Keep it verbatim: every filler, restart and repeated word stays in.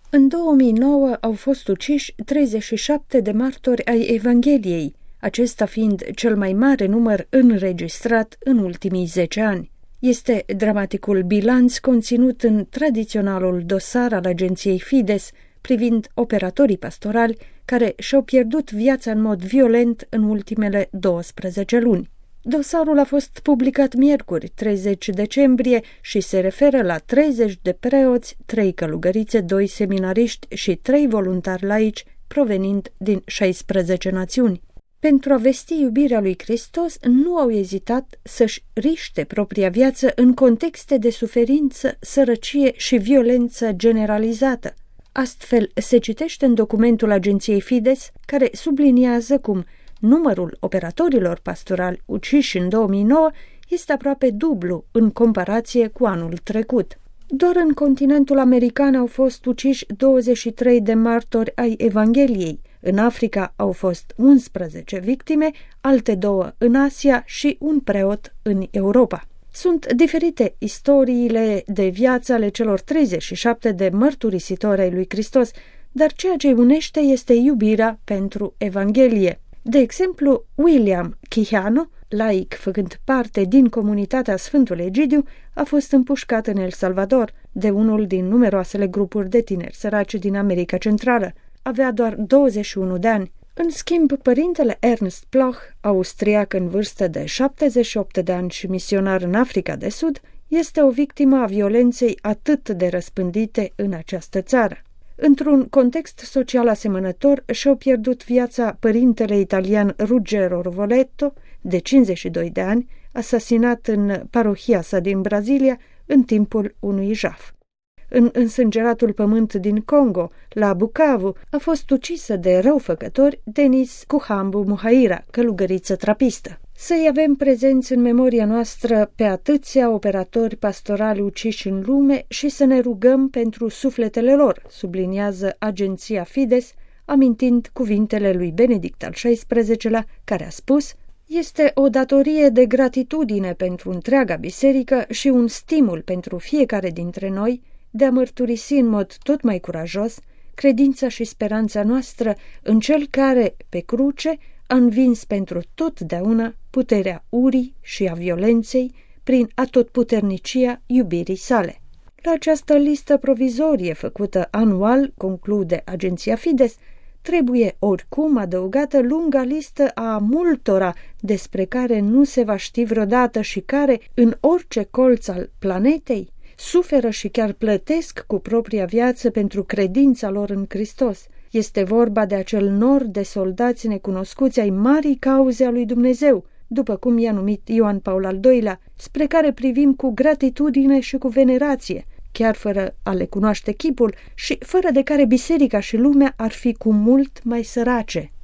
În două mii nouă au fost uciși treizeci și șapte de martori ai Evangheliei, acesta fiind cel mai mare număr înregistrat în ultimii zece ani. Este dramaticul bilanț conținut în tradiționalul dosar al agenției Fides privind operatorii pastorali care și-au pierdut viața în mod violent în ultimele douăsprezece luni. Dosarul a fost publicat miercuri, treizeci decembrie, și se referă la treizeci de preoți, trei călugărițe, doi seminariști și trei voluntari laici provenind din șaisprezece națiuni. Pentru a vesti iubirea lui Hristos, nu au ezitat să-și riște propria viață în contexte de suferință, sărăcie și violență generalizată. Astfel, se citește în documentul agenției Fides, care subliniază cum numărul operatorilor pastorali uciși în două mii nouă este aproape dublu în comparație cu anul trecut. Doar în continentul american au fost uciși douăzeci și trei de martori ai Evangheliei. În Africa au fost unsprezece victime, alte două în Asia și un preot în Europa. Sunt diferite istoriile de viață ale celor treizeci și șapte de mărturisitori ai lui Hristos, dar ceea ce îi unește este iubirea pentru Evanghelie. De exemplu, William Quijano, laic făcând parte din comunitatea Sfântul Egidiu, a fost împușcat în El Salvador de unul din numeroasele grupuri de tineri săraci din America Centrală. Avea doar douăzeci și unu de ani. În schimb, părintele Ernst Bloch, austriac în vârstă de șaptezeci și opt de ani și misionar în Africa de Sud, este o victimă a violenței atât de răspândite în această țară. Într-un context social asemănător, și-au pierdut viața părintele italian Ruggero Rovoletto, de cincizeci și doi de ani, asasinat în parohia sa din Brazilia în timpul unui jaf. În însângeratul pământ din Congo, la Bukavu, a fost ucisă de răufăcători Denis Kuhambu Muhaira, călugăriță trapistă. Să-i avem prezenți în memoria noastră pe atâția operatori pastorali uciși în lume și să ne rugăm pentru sufletele lor, subliniază agenția Fides, amintind cuvintele lui Benedict al șaisprezecelea, care a spus: este o datorie de gratitudine pentru întreaga biserică și un stimul pentru fiecare dintre noi de a mărturisi în mod tot mai curajos credința și speranța noastră în Cel care, pe cruce, a învins pentru totdeauna puterea urii și a violenței prin atotputernicia iubirii sale. La această listă provizorie făcută anual, conclude agenția Fides, trebuie oricum adăugată lunga listă a multora despre care nu se va ști vreodată și care, în orice colț al planetei, suferă și chiar plătesc cu propria viață pentru credința lor în Hristos. Este vorba de acel nor de soldați necunoscuți ai marii cauze a lui Dumnezeu, după cum i-a numit Ioan Paul al doilea, spre care privim cu gratitudine și cu venerație, chiar fără a le cunoaște chipul și fără de care biserica și lumea ar fi cu mult mai sărace.